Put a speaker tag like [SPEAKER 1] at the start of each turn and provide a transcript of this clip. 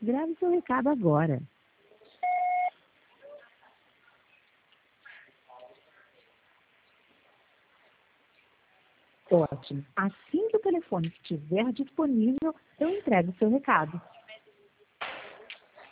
[SPEAKER 1] Grave seu recado agora. Ótimo. Assim que o telefone estiver disponível, eu entrego o seu recado.